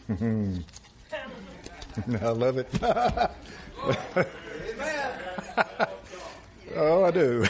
I love it. Oh, I do.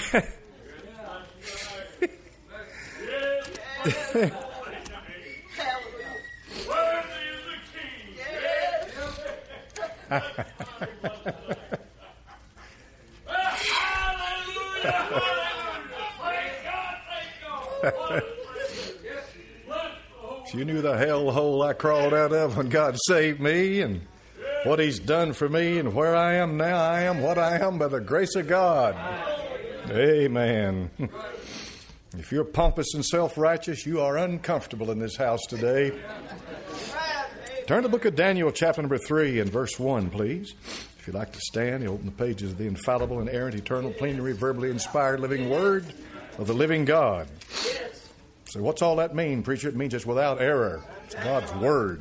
If you knew the hellhole I crawled out of when God saved me and what He's done for me and where I am now, I am what I am by the grace of God. Amen. If you're pompous and self-righteous, you are uncomfortable in this house today. Turn to the book of Daniel, chapter number 3 and verse 1, please. If you'd like to stand, you open the pages of the infallible, inerrant, eternal, plenary, verbally inspired living word of the living God. So what's all that mean, preacher? It means it's without error. It's God's word.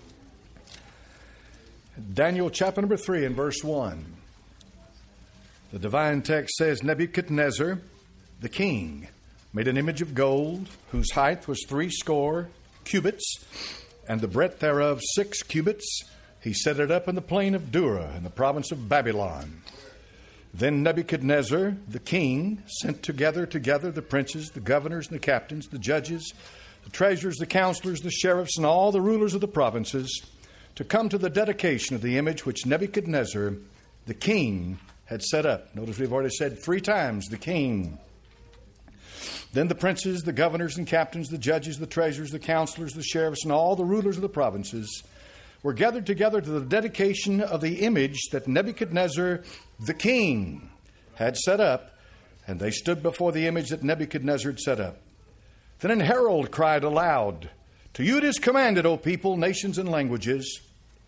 Daniel chapter number 3 and verse 1. The divine text says, Nebuchadnezzar, the king, made an image of gold, whose height was 60 cubits, and the breadth thereof 6 cubits. He set it up in the plain of Dura, in the province of Babylon. Then Nebuchadnezzar, the king, sent together the princes, the governors, and the captains, the judges, the treasurers, the counselors, the sheriffs, and all the rulers of the provinces, to come to the dedication of the image which Nebuchadnezzar, the king, had set up. Notice we've already said 3 times, the king. Then the princes, the governors and captains, the judges, the treasurers, the counselors, the sheriffs, and all the rulers of the provinces were gathered together to the dedication of the image that Nebuchadnezzar, the king, had set up, and they stood before the image that Nebuchadnezzar had set up. Then an herald cried aloud, To you it is commanded, O people, nations, and languages,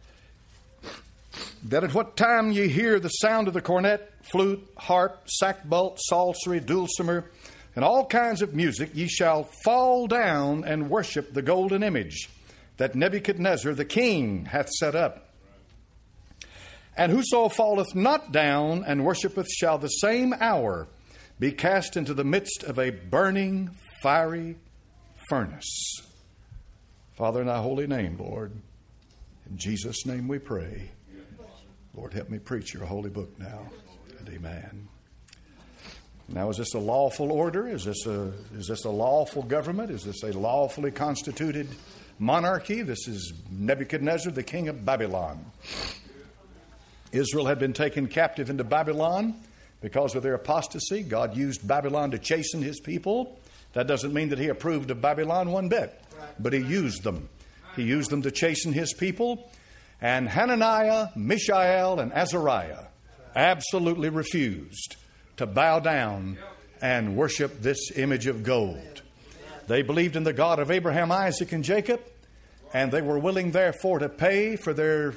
that at what time ye hear the sound of the cornet, flute, harp, sackbut, psaltery, dulcimer, and all kinds of music, ye shall fall down and worship the golden image that Nebuchadnezzar the king hath set up. And whoso falleth not down and worshipeth shall the same hour be cast into the midst of a burning, fiery furnace. Father, in thy holy name, Lord, in Jesus' name we pray. Lord, help me preach your holy book now. And amen. Now, is this a lawful order? Is this a lawful government? Is this a lawfully constituted monarchy? This is Nebuchadnezzar, the king of Babylon. Israel had been taken captive into Babylon because of their apostasy. God used Babylon to chasten his people. That doesn't mean that he approved of Babylon one bit, but he used them. He used them to chasten his people. And Hananiah, Mishael, and Azariah absolutely refused to bow down and worship this image of gold. They believed in the God of Abraham, Isaac, and Jacob, and they were willing, therefore, to pay for their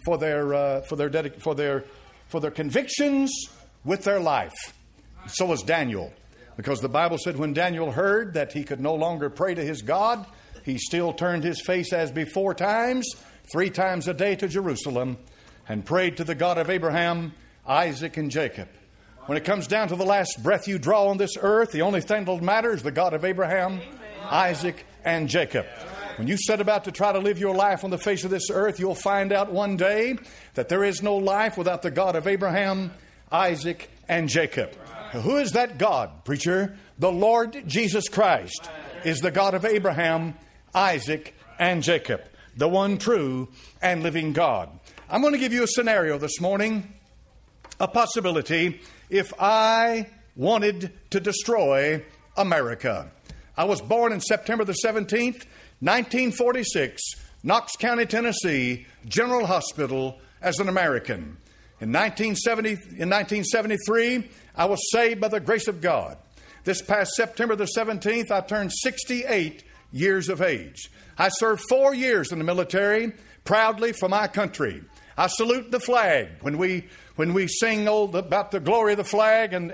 convictions with their life. So was Daniel, because the Bible said when Daniel heard that he could no longer pray to his God, he still turned his face as before times, 3 times a day to Jerusalem, and prayed to the God of Abraham, Isaac, and Jacob. When it comes down to the last breath you draw on this earth, the only thing that'll matter is the God of Abraham, Isaac, and Jacob. When you set about to try to live your life on the face of this earth, you'll find out one day that there is no life without the God of Abraham, Isaac, and Jacob. Who is that God, preacher? The Lord Jesus Christ is the God of Abraham, Isaac, and Jacob, the one true and living God. I'm going to give you a scenario this morning, a possibility if I wanted to destroy America. I was born in September the 17th, 1946, Knox County, Tennessee, General Hospital as an American. In 1973, I was saved by the grace of God. This past September the 17th, I turned 68 years of age. I served 4 years in the military, proudly for my country. I salute the flag when we sing about the glory of the flag and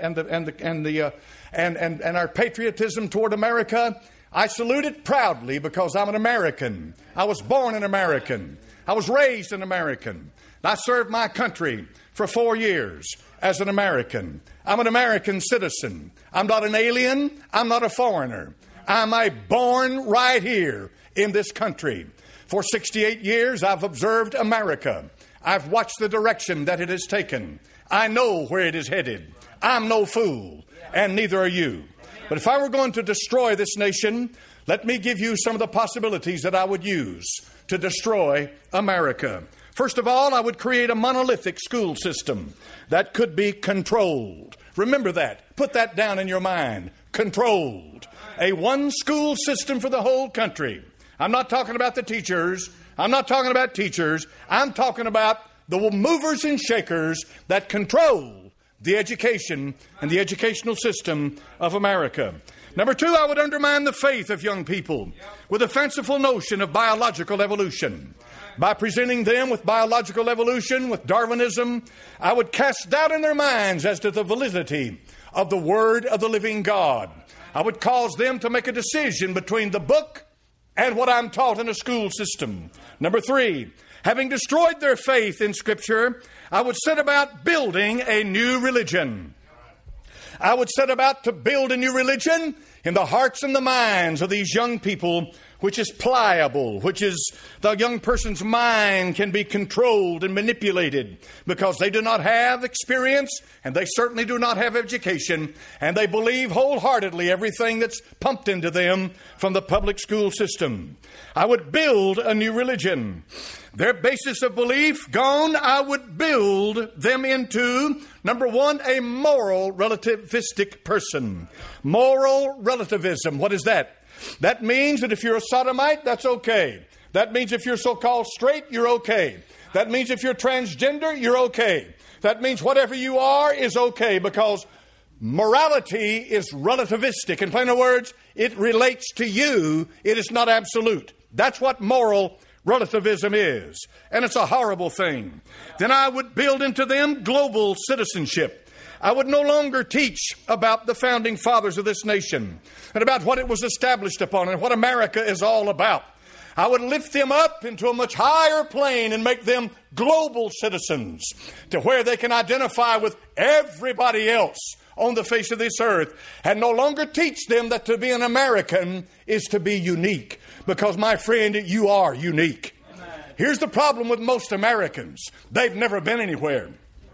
our patriotism toward America. I salute it proudly because I'm an American. I was born an American. I was raised an American. I served my country for 4 years as an American. I'm an American citizen. I'm not an alien. I'm not a foreigner. I'm born right here in this country. For 68 years, I've observed America. I've watched the direction that it has taken. I know where it is headed. I'm no fool, and neither are you. But if I were going to destroy this nation, let me give you some of the possibilities that I would use to destroy America. First of all, I would create a monolithic school system that could be controlled. Remember that. Put that down in your mind. Controlled. A one school system for the whole country. I'm not talking about the teachers. I'm not talking about teachers. I'm talking about the movers and shakers that control the education and the educational system of America. Number two, I would undermine the faith of young people with a fanciful notion of biological evolution. By presenting them with biological evolution, with Darwinism, I would cast doubt in their minds as to the validity of the Word of the living God. I would cause them to make a decision between the book and what I'm taught in a school system. Number three, having destroyed their faith in Scripture, I would set about building a new religion. I would set about to build a new religion in the hearts and the minds of these young people, which is pliable, which is the young person's mind can be controlled and manipulated because they do not have experience and they certainly do not have education, and they believe wholeheartedly everything that's pumped into them from the public school system. I would build a new religion. Their basis of belief gone, I would build them into, number one, a moral relativistic person. Moral relativism. What is that? That means that if you're a sodomite, that's okay. That means if you're so-called straight, you're okay. That means if you're transgender, you're okay. That means whatever you are is okay, because morality is relativistic. In plain words, it relates to you. It is not absolute. That's what moral relativism is. And it's a horrible thing. Then I would build into them global citizenship. I would no longer teach about the founding fathers of this nation and about what it was established upon and what America is all about. I would lift them up into a much higher plane and make them global citizens to where they can identify with everybody else on the face of this earth, and no longer teach them that to be an American is to be unique. Because, my friend, you are unique. Here's the problem with most Americans. They've never been anywhere.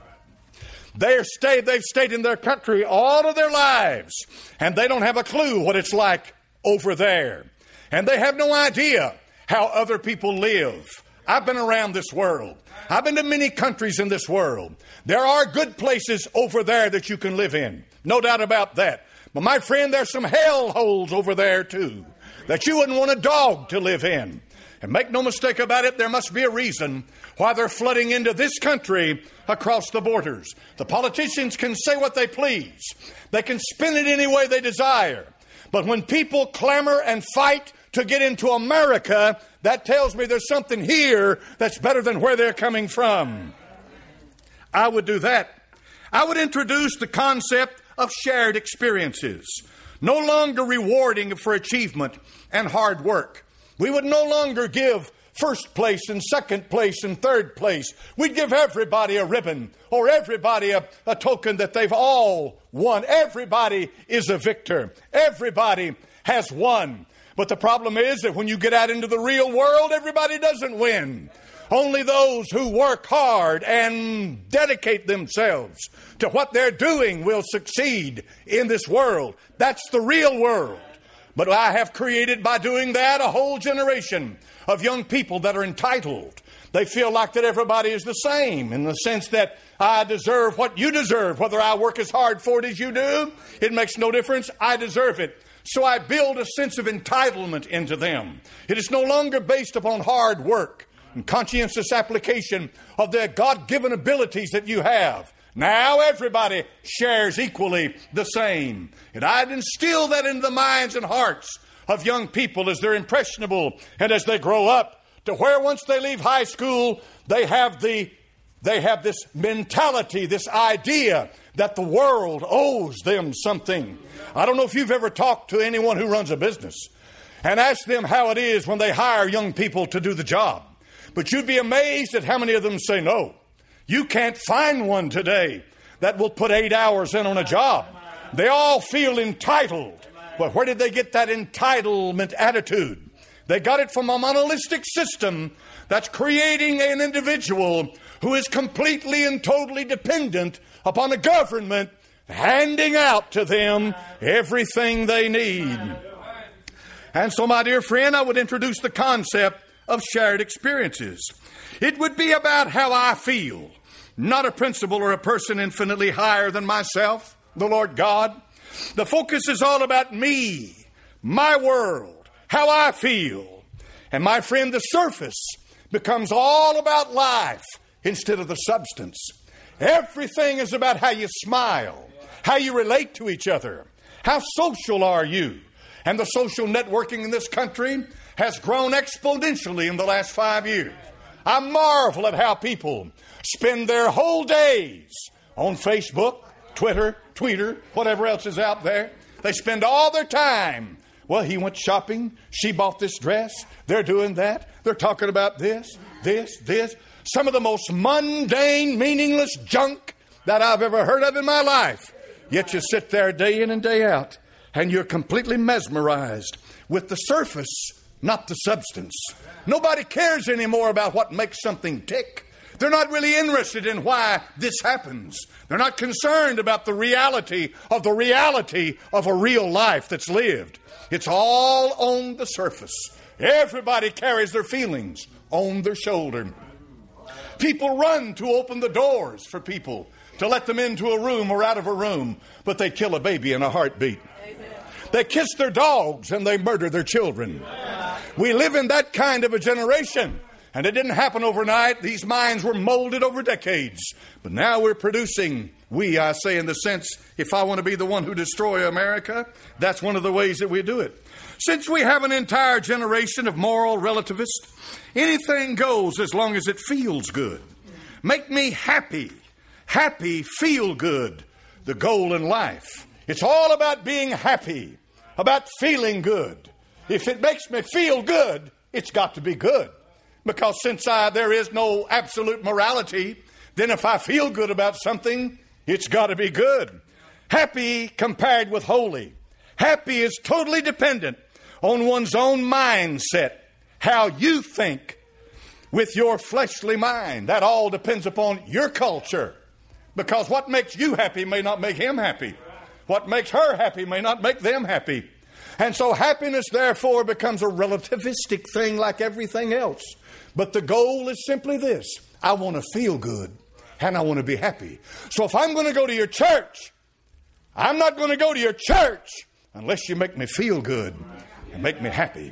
They've stayed in their country all of their lives, and they don't have a clue what it's like over there. And they have no idea how other people live. I've been around this world. I've been to many countries in this world. There are good places over there that you can live in. No doubt about that. But my friend, there's some hell holes over there too that you wouldn't want a dog to live in. And make no mistake about it, there must be a reason why they're flooding into this country across the borders. The politicians can say what they please. They can spin it any way they desire. But when people clamor and fight to get into America, that tells me there's something here that's better than where they're coming from. I would do that. I would introduce the concept of shared experiences. No longer rewarding for achievement and hard work. We would no longer give first place and second place and third place. We'd give everybody a ribbon or everybody a token that they've all won. Everybody is a victor. Everybody has won. But the problem is that when you get out into the real world, everybody doesn't win. Only those who work hard and dedicate themselves to what they're doing will succeed in this world. That's the real world. But I have created by doing that a whole generation of young people that are entitled. They feel like that everybody is the same in the sense that I deserve what you deserve. Whether I work as hard for it as you do, it makes no difference. I deserve it. So I build a sense of entitlement into them. It is no longer based upon hard work and conscientious application of the God-given abilities that you have. Now everybody shares equally the same. And I'd instill that into the minds and hearts of young people as they're impressionable and as they grow up to where once they leave high school, they have this mentality, this idea that the world owes them something. I don't know if you've ever talked to anyone who runs a business and asked them how it is when they hire young people to do the job. But you'd be amazed at how many of them say no. You can't find one today that will put 8 hours in on a job. They all feel entitled. But where did they get that entitlement attitude? They got it from a monolithic system that's creating an individual who is completely and totally dependent upon a government handing out to them everything they need. And so, my dear friend, I would introduce the concept of shared experiences. It would be about how I feel, not a principle or a person infinitely higher than myself, the Lord God. The focus is all about me, my world, how I feel. And my friend, the surface becomes all about life instead of the substance. Everything is about how you smile, how you relate to each other. How social are you? And the social networking in this country has grown exponentially in the last 5 years. I marvel at how people spend their whole days on Facebook, Twitter, Tweeter, whatever else is out there. They spend all their time. Well, he went shopping. She bought this dress. They're doing that. They're talking about this. Some of the most mundane, meaningless junk that I've ever heard of in my life. Yet you sit there day in and day out, and you're completely mesmerized with the surface, not the substance. Nobody cares anymore about what makes something tick. They're not really interested in why this happens. They're not concerned about the reality of a real life that's lived. It's all on the surface. Everybody carries their feelings on their shoulder. People run to open the doors for people, to let them into a room or out of a room, but they kill a baby in a heartbeat. They kiss their dogs and they murder their children. We live in that kind of a generation. And it didn't happen overnight. These minds were molded over decades. But now we're producing, I say in the sense, if I want to be the one who destroy America, that's one of the ways that we do it. Since we have an entire generation of moral relativists, anything goes as long as it feels good. Make me happy. Happy, feel good. The goal in life. It's all about being happy, about feeling good. If it makes me feel good, it's got to be good. Because since there is no absolute morality, then if I feel good about something, it's got to be good. Happy compared with holy. Happy is totally dependent on one's own mindset. How you think with your fleshly mind. That all depends upon your culture. Because what makes you happy may not make him happy. What makes her happy may not make them happy. And so happiness, therefore, becomes a relativistic thing like everything else. But the goal is simply this. I want to feel good and I want to be happy. So if I'm going to go to your church, I'm not going to go to your church unless you make me feel good and make me happy.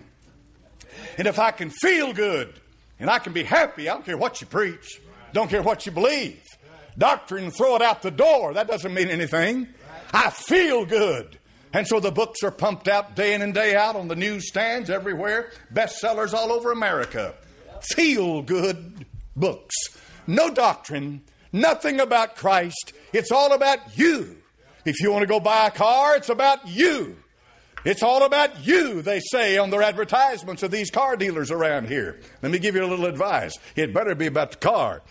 And if I can feel good and I can be happy, I don't care what you preach. Don't care what you believe. Doctrine, throw it out the door. That doesn't mean anything. I feel good. And so the books are pumped out day in and day out on the newsstands everywhere. Bestsellers all over America. Feel-good books. No doctrine. Nothing about Christ. It's all about you. If you want to go buy a car, it's about you. It's all about you, they say on their advertisements of these car dealers around here. Let me give you a little advice. It better be about the car.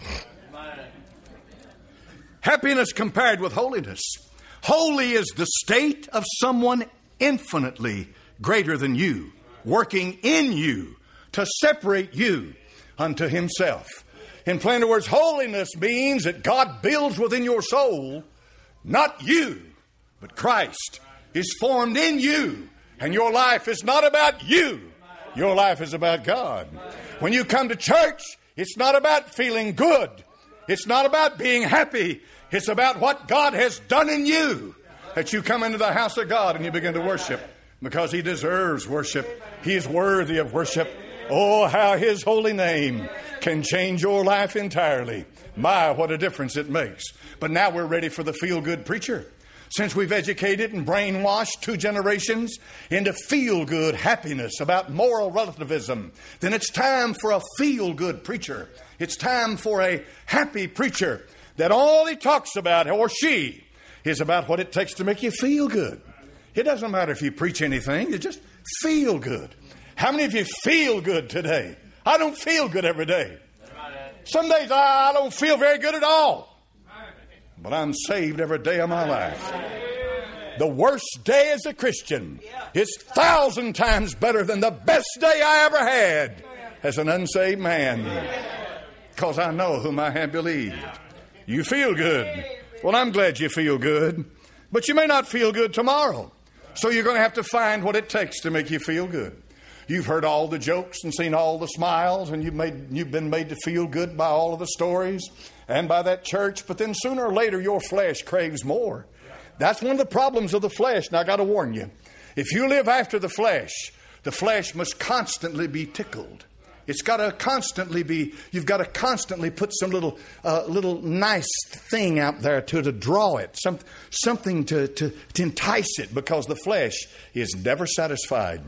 Happiness compared with holiness. Holy is the state of someone infinitely greater than you, working in you to separate you unto himself. In plain words, holiness means that God builds within your soul, not you, but Christ is formed in you. And your life is not about you. Your life is about God. When you come to church, it's not about feeling good. It's not about being happy. It's about what God has done in you. That you come into the house of God and you begin to worship. Because He deserves worship. He is worthy of worship. Oh, how His holy name can change your life entirely. My, what a difference it makes. But now we're ready for the feel-good preacher. Since we've educated and brainwashed 2 generations into feel-good happiness about moral relativism, then it's time for a feel-good preacher. It's time for a happy preacher that all he talks about, or she, is about what it takes to make you feel good. It doesn't matter if you preach anything, you just feel good. How many of you feel good today? I don't feel good every day. Some days I don't feel very good at all. But I'm saved every day of my life. The worst day as a Christian is 1,000 times better than the best day I ever had as an unsaved man. Because I know whom I have believed. You feel good. Well, I'm glad you feel good. But you may not feel good tomorrow. So you're going to have to find what it takes to make you feel good. You've heard all the jokes and seen all the smiles, and you've been made to feel good by all of the stories and by that church. But then sooner or later, your flesh craves more. That's one of the problems of the flesh. Now, I got to warn you. If you live after the flesh must constantly be tickled. It's got to constantly be, you've got to constantly put some little nice thing out there to draw it, something to entice it, because the flesh is never satisfied.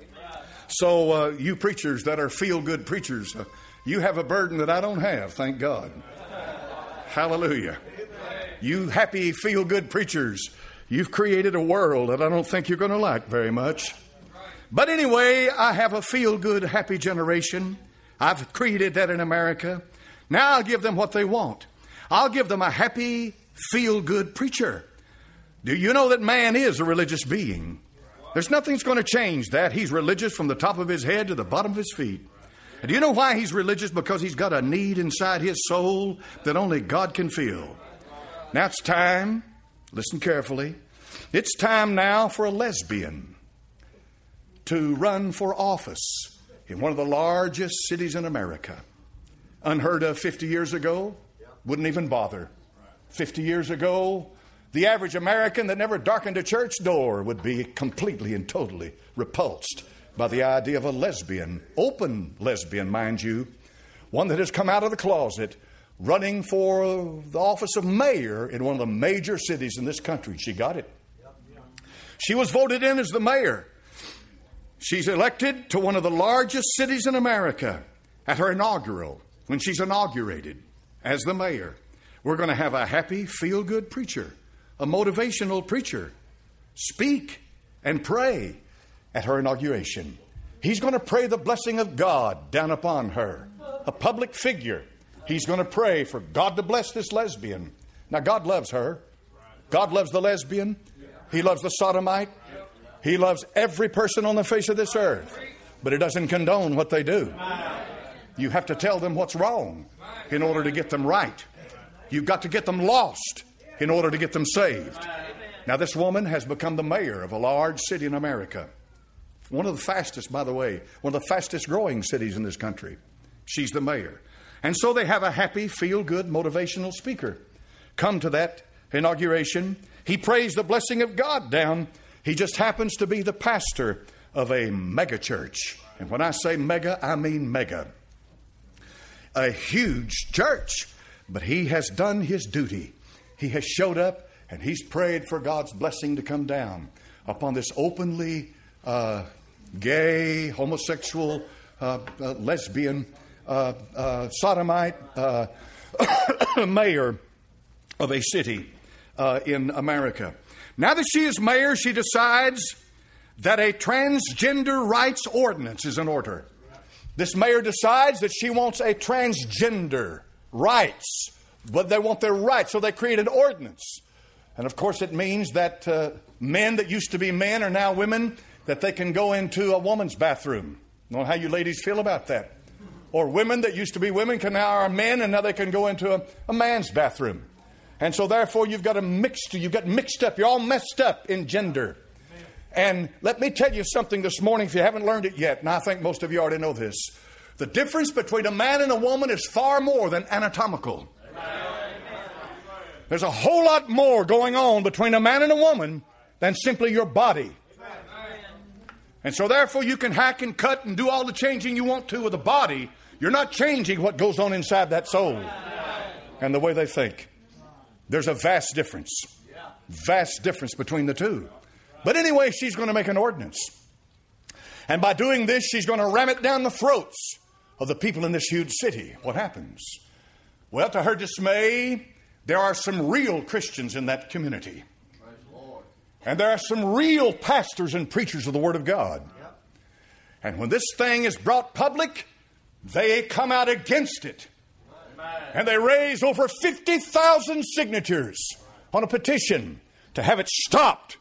So you preachers that are feel-good preachers, you have a burden that I don't have, thank God. Hallelujah. You happy, feel-good preachers, you've created a world that I don't think you're going to like very much. But anyway, I have a feel-good, happy generation. I've created that in America. Now I'll give them what they want. I'll give them a happy, feel-good preacher. Do you know that man is a religious being? There's nothing that's going to change that. He's religious from the top of his head to the bottom of his feet. And do you know why he's religious? Because he's got a need inside his soul that only God can fill. Now it's time, listen carefully, it's time now for a lesbian to run for office in one of the largest cities in America. Unheard of 50 years ago, wouldn't even bother. 50 years ago, the average American that never darkened a church door would be completely and totally repulsed by the idea of a lesbian, open lesbian, mind you, one that has come out of the closet, running for the office of mayor in one of the major cities in this country. She got it. She was voted in as the mayor. She's elected to one of the largest cities in America at her inaugural, when she's inaugurated as the mayor. We're going to have a happy, feel-good preacher, a motivational preacher, speak and pray at her inauguration. He's going to pray the blessing of God down upon her, a public figure. He's going to pray for God to bless this lesbian. Now, God loves her. God loves the lesbian. He loves the sodomite. He loves every person on the face of this earth. But He doesn't condone what they do. You have to tell them what's wrong in order to get them right. You've got to get them lost in order to get them saved. Now, this woman has become the mayor of a large city in America. One of the fastest, by the way, one of the fastest growing cities in this country. She's the mayor. And so they have a happy, feel-good, motivational speaker come to that inauguration. He prays the blessing of God down. He just happens to be the pastor of a mega church. And when I say mega, I mean mega. A huge church. But he has done his duty. He has showed up and he's prayed for God's blessing to come down upon this openly gay, homosexual, lesbian, sodomite mayor of a city in America. Now that she is mayor, she decides that a transgender rights ordinance is in order. This mayor decides that she wants a transgender rights, but they want their rights, so they create an ordinance. And of course it means that men that used to be men are now women, that they can go into a woman's bathroom. I don't know how you ladies feel about that. Or women that used to be women can now are men, and now they can go into a man's bathroom. And so therefore you've got mixed up. You're all messed up in gender. And let me tell you something this morning if you haven't learned it yet, and I think most of you already know this. The difference between a man and a woman is far more than anatomical. There's a whole lot more going on between a man and a woman than simply your body. And so therefore you can hack and cut and do all the changing you want to with the body. You're not changing what goes on inside that soul and the way they think. There's a vast difference between the two. But anyway, she's going to make an ordinance. And by doing this, she's going to ram it down the throats of the people in this huge city. What happens? Well, to her dismay, there are some real Christians in that community. And there are some real pastors and preachers of the Word of God. And when this thing is brought public, they come out against it. And they raise over 50,000 signatures on a petition to have it stopped.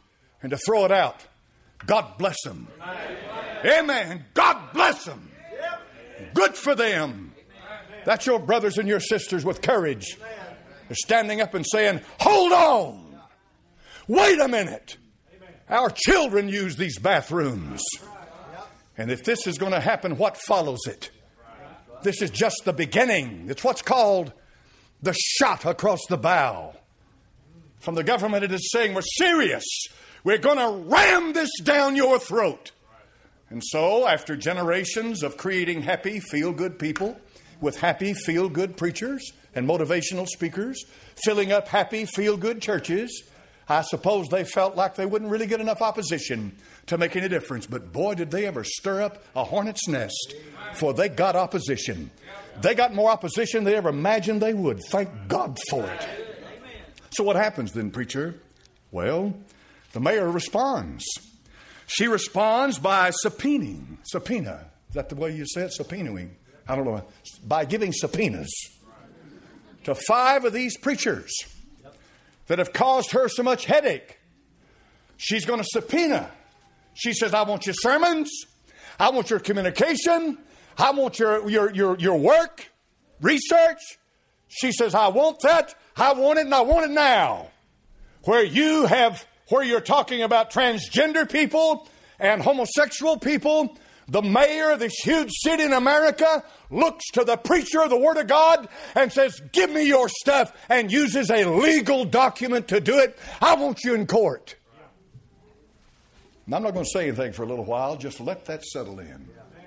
and to throw it out. God bless them. Amen. God bless them. Good for them. That's your brothers and your sisters with courage. They're standing up and saying, hold on. Wait a minute. Our children use these bathrooms. And if this is going to happen, what follows it? This is just the beginning. It's what's called the shot across the bow. From the government, it is saying, we're serious. We're going to ram this down your throat. And so, after generations of creating happy, feel-good people with happy, feel-good preachers and motivational speakers, filling up happy, feel-good churches, I suppose they felt like they wouldn't really get enough opposition to make any difference. But boy, did they ever stir up a hornet's nest, for they got opposition. They got more opposition than they ever imagined they would. Thank God for it. So what happens then, preacher? Well, the mayor responds. She responds by subpoenaing. Subpoena. Is that the way you say it? Subpoenaing. I don't know. By giving subpoenas to 5 of these preachers that have caused her so much headache. She's going to subpoena. She says, I want your sermons. I want your communication. I want your work, research. She says, I want that. I want it, and I want it now. Where you're talking about transgender people and homosexual people, the mayor of this huge city in America looks to the preacher of the Word of God and says, give me your stuff, and uses a legal document to do it. I want you in court. And I'm not going to say anything for a little while. Just let that settle in.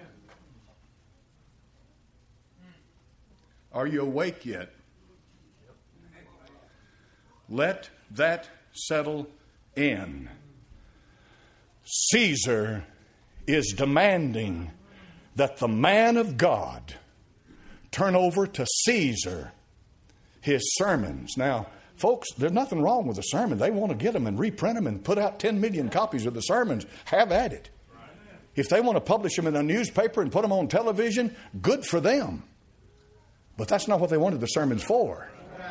Are you awake yet? Let that settle in. Caesar is demanding that the man of God turn over to Caesar his sermons. Now, folks, there's nothing wrong with a sermon. They want to get them and reprint them and put out 10 million copies of the sermons. Have at it. If they want to publish them in a newspaper and put them on television, good for them. But that's not what they wanted the sermons for.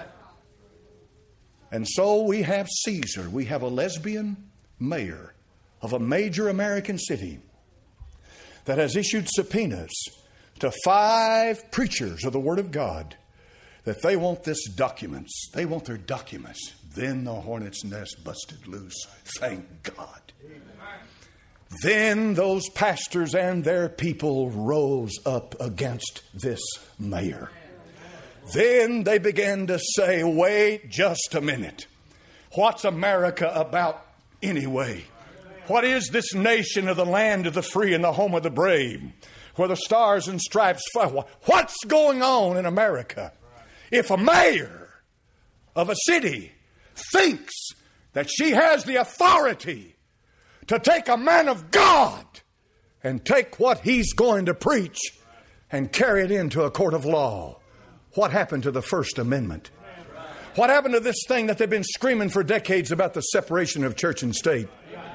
And so we have Caesar. We have a lesbian mayor of a major American city that has issued subpoenas to 5 preachers of the Word of God that they want this documents. They want their documents. Then the hornet's nest busted loose. Thank God. Then those pastors and their people rose up against this mayor. Then they began to say, wait just a minute. What's America about anyway? What is this nation of the land of the free and the home of the brave, where the stars and stripes fly? What's going on in America? If a mayor of a city thinks that she has the authority to take a man of God and take what he's going to preach and carry it into a court of law, what happened to the First Amendment? What happened to this thing that they've been screaming for decades about, the separation of church and state?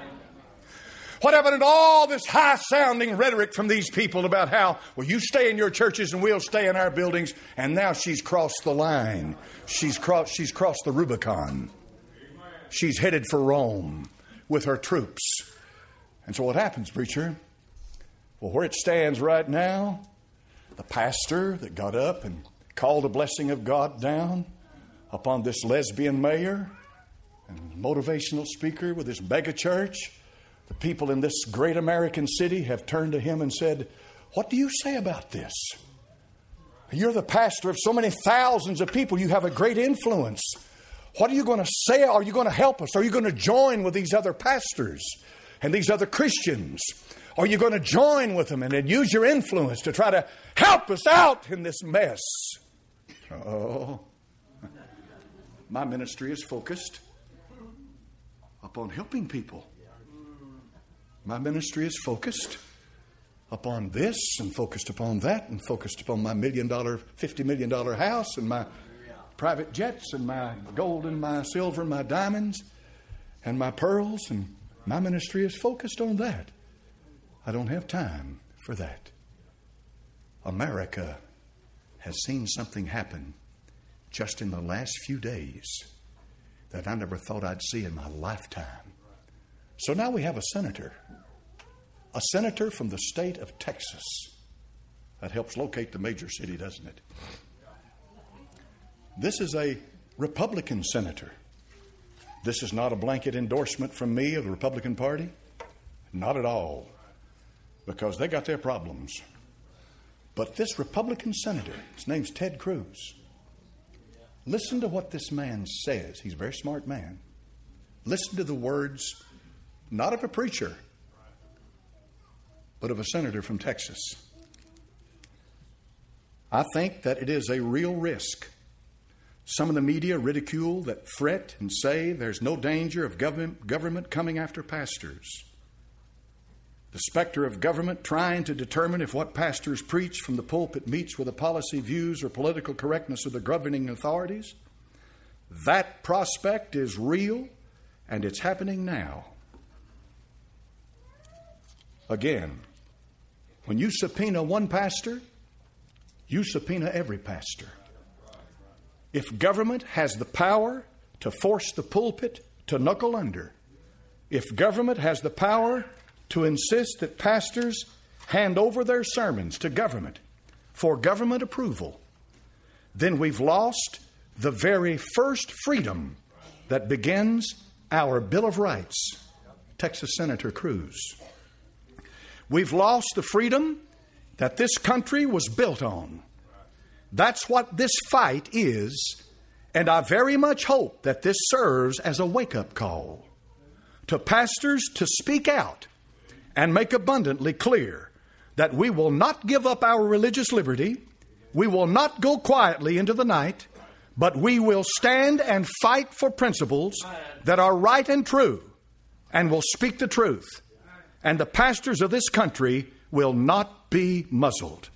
What happened to all this high-sounding rhetoric from these people about how, well, you stay in your churches and we'll stay in our buildings? And now she's crossed the line. She's crossed the Rubicon. She's headed for Rome with her troops. And so what happens, preacher? Well, where it stands right now, the pastor that got up and called the blessing of God down upon this lesbian mayor and motivational speaker with this mega church, the people in this great American city have turned to him and said, what do you say about this? You're the pastor of so many thousands of people. You have a great influence. What are you going to say? Are you going to help us? Are you going to join with these other pastors and these other Christians? Are you going to join with them and then use your influence to try to help us out in this mess? Oh, my ministry is focused upon helping people. My ministry is focused upon this and focused upon that and focused upon my $50 million house and my private jets and my gold and my silver and my diamonds and my pearls. And my ministry is focused on that. I don't have time for that. America has seen something happen just in the last few days that I never thought I'd see in my lifetime. So now we have a senator from the state of Texas. That helps locate the major city, doesn't it? This is a Republican senator. This is not a blanket endorsement from me of the Republican Party. Not at all. Because they got their problems. But this Republican senator, his name's Ted Cruz. Listen to what this man says. He's a very smart man. Listen to the words, not of a preacher, but of a senator from Texas. I think that it is a real risk. Some of the media ridicule that fret and say there's no danger of government coming after pastors. The specter of government trying to determine if what pastors preach from the pulpit meets with the policy views or political correctness of the governing authorities. That prospect is real, and it's happening now. Again, when you subpoena one pastor, you subpoena every pastor. If government has the power to force the pulpit to knuckle under, if government has the power to insist that pastors hand over their sermons to government for government approval, then we've lost the very first freedom that begins our Bill of Rights. Texas Senator Cruz. We've lost the freedom that this country was built on. That's what this fight is, and I very much hope that this serves as a wake-up call to pastors to speak out and make abundantly clear that we will not give up our religious liberty, we will not go quietly into the night, but we will stand and fight for principles that are right and true, and will speak the truth. And the pastors of this country will not be muzzled.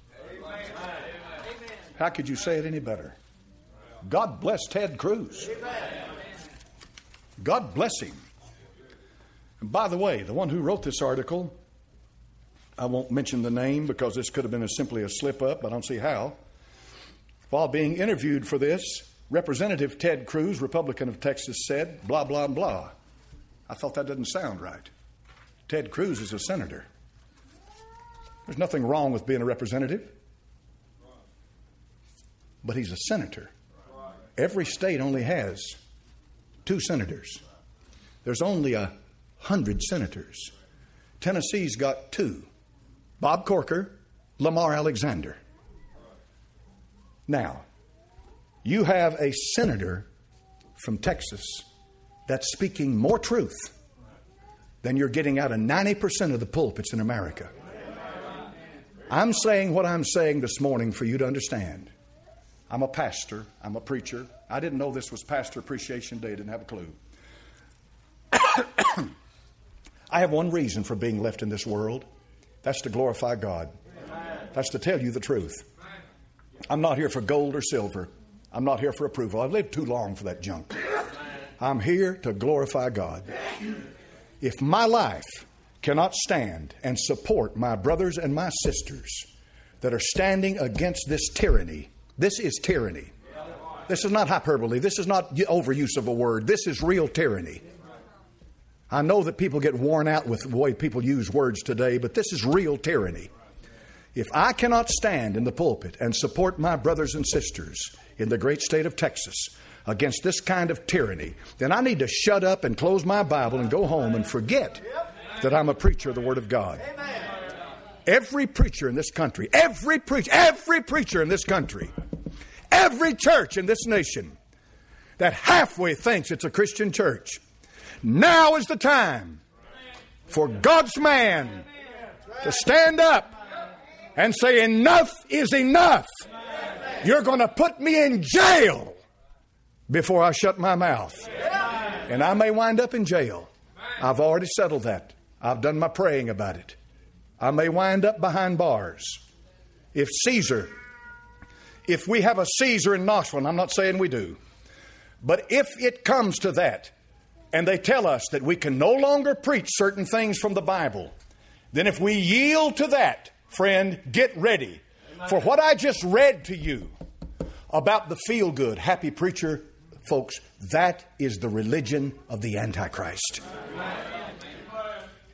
How could you say it any better? God bless Ted Cruz. God bless him. And by the way, the one who wrote this article, I won't mention the name because this could have been simply a slip-up, but I don't see how. While being interviewed for this, Representative Ted Cruz, Republican of Texas, said, blah, blah, blah. I thought that didn't sound right. Ted Cruz is a senator. There's nothing wrong with being a representative. But he's a senator. Every state only has 2 senators. There's only 100 senators. Tennessee's got 2. Bob Corker, Lamar Alexander. Now, you have a senator from Texas that's speaking more truth than you're getting out of 90% of the pulpits in America. I'm saying what I'm saying this morning for you to understand. I'm a pastor. I'm a preacher. I didn't know this was Pastor Appreciation Day. I didn't have a clue. I have one reason for being left in this world. That's to glorify God. That's to tell you the truth. I'm not here for gold or silver. I'm not here for approval. I've lived too long for that junk. I'm here to glorify God. If my life cannot stand and support my brothers and my sisters that are standing against this tyranny, this is tyranny. This is not hyperbole. This is not overuse of a word. This is real tyranny. I know that people get worn out with the way people use words today, but this is real tyranny. If I cannot stand in the pulpit and support my brothers and sisters in the great state of Texas against this kind of tyranny, then I need to shut up and close my Bible and go home and forget that I'm a preacher of the Word of God. Every preacher in this country, every preacher in this country, every church in this nation that halfway thinks it's a Christian church, now is the time for God's man to stand up and say, enough is enough. You're going to put me in jail before I shut my mouth. And I may wind up in jail. I've already settled that. I've done my praying about it. I may wind up behind bars. If we have a Caesar in Knoxville, and I'm not saying we do, but if it comes to that, and they tell us that we can no longer preach certain things from the Bible, then if we yield to that, friend, get ready. For what I just read to you about the feel-good, happy preacher, folks, that is the religion of the Antichrist.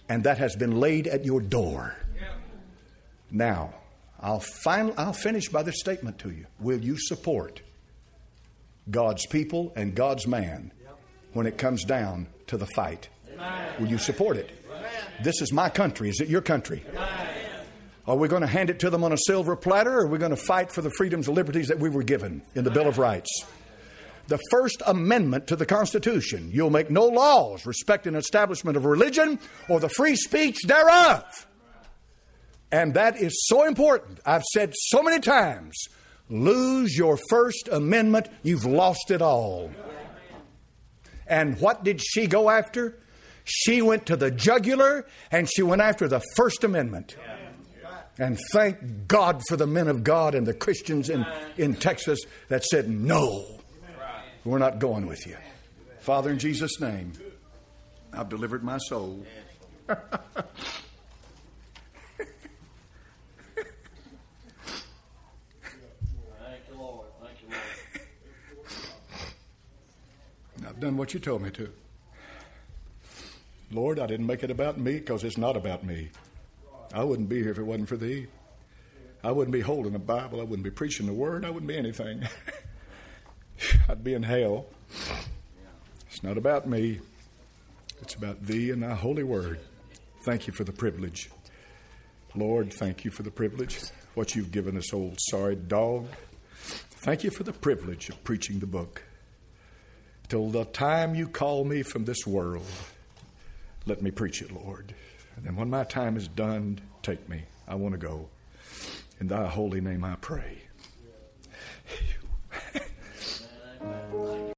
And that has been laid at your door. Now, I'll finish by this statement to you. Will you support God's people and God's man when it comes down to the fight? Will you support it? This is my country. Is it your country? Are we going to hand it to them on a silver platter, or are we going to fight for the freedoms and liberties that we were given in the Bill of Rights? The First Amendment to the Constitution. You'll make no laws respecting establishment of religion or the free speech thereof. And that is so important. I've said so many times, lose your First Amendment, you've lost it all. And what did she go after? She went to the jugular, and she went after the First Amendment. And thank God for the men of God and the Christians in Texas that said, no, we're not going with you. Father, in Jesus' name, I've delivered my soul. Thank you, Lord. Thank you, Lord. I've done what you told me to. Lord, I didn't make it about me because it's not about me. I wouldn't be here if it wasn't for Thee. I wouldn't be holding a Bible. I wouldn't be preaching the Word. I wouldn't be anything. I'd be in hell. It's not about me. It's about Thee and Thy holy Word. Thank you for the privilege. Lord, thank you for the privilege. What you've given us, old sorry dog. Thank you for the privilege of preaching the book. Till the time you call me from this world, let me preach it, Lord. And then when my time is done, take me. I want to go. In Thy holy name I pray.